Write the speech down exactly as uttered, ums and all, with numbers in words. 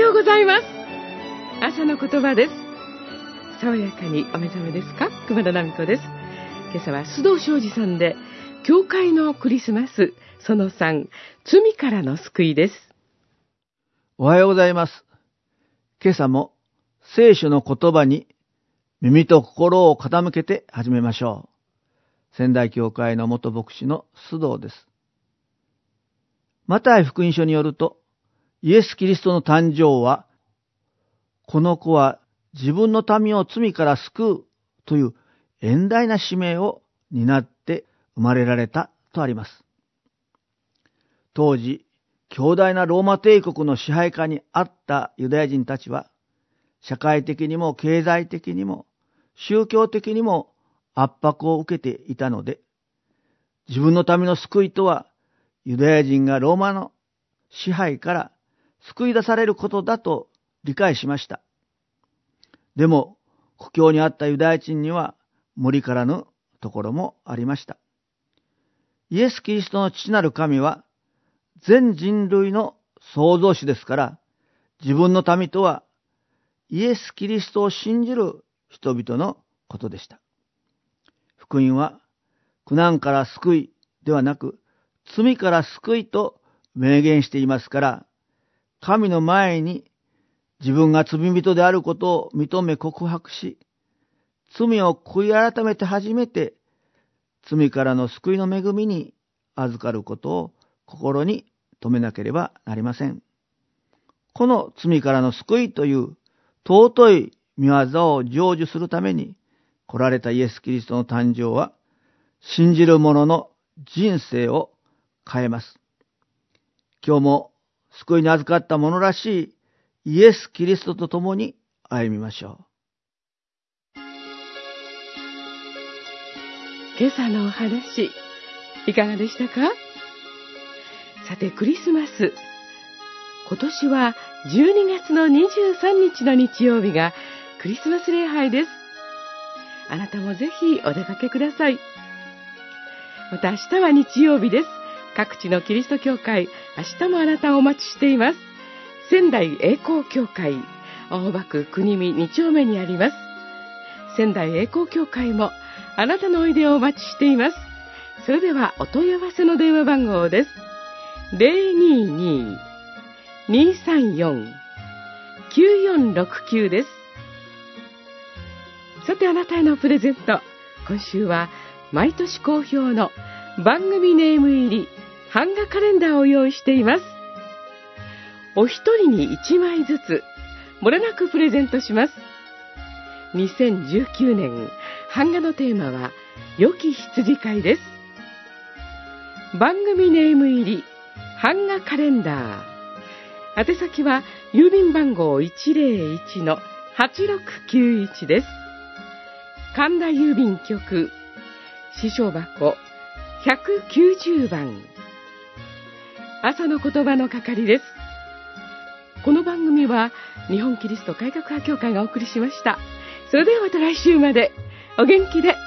ようございます。朝の言葉です。爽やかにお目覚めですか？熊田奈美子です。今朝は須藤昌司さんで、教会のクリスマスそのさん、罪からの救いです。 おはようございます。今朝も聖書の言葉に耳と心を傾けて始めましょう。仙台教会の元牧師の須藤です。マタイ福音書によると、イエス・キリストの誕生は、この子は自分の民を罪から救うという遠大な使命を担って生まれられたとあります。当時、強大なローマ帝国の支配下にあったユダヤ人たちは、社会的にも経済的にも宗教的にも圧迫を受けていたので、自分の民の救いとは、ユダヤ人がローマの支配から救い出されることだと理解しました。でも、苦境にあったユダヤ人には無理からぬところもありました。イエス・キリストの父なる神は、全人類の創造主ですから、自分の民とはイエス・キリストを信じる人々のことでした。福音は苦難から救いではなく、罪から救いと明言していますから、神の前に自分が罪人であることを認め告白し、罪を悔い改めて初めて罪からの救いの恵みに預かることを心に留めなければなりません。この罪からの救いという尊い御業を成就するために来られたイエス・キリストの誕生は、信じる者の人生を変えます。今日も救いに預かった者らしいイエス・キリストと共に歩みましょう。 今朝のお話、いかがでしたか？さて、クリスマス。今年はじゅうにがつのにじゅうさんにちの日曜日がクリスマス礼拝です。あなたもぜひお出かけください。また明日は日曜日です。各地のキリスト教会、明日もあなたをお待ちしています。仙台栄光教会、青葉区国見に丁目にあります。仙台栄光教会もあなたのおいでをお待ちしています。それではお問い合わせの電話番号です。ゼロにに にーさんよん きゅうよんろくきゅうです。さて、あなたへのプレゼント。今週は毎年好評の番組ネーム入り版画カレンダーを用意しています。お一人にいちまいずつ漏れなくプレゼントします。にせんじゅうきゅうねん版画のテーマは良き羊飼いです。番組ネーム入り版画カレンダー。宛先は郵便番号 いちぜろいちのはちろくきゅういち です。神田郵便局支所箱ひゃくきゅうじゅうばん。朝の言葉の係です。この番組は日本キリスト改革派協会がお送りしました。それではまた来週までお元気で。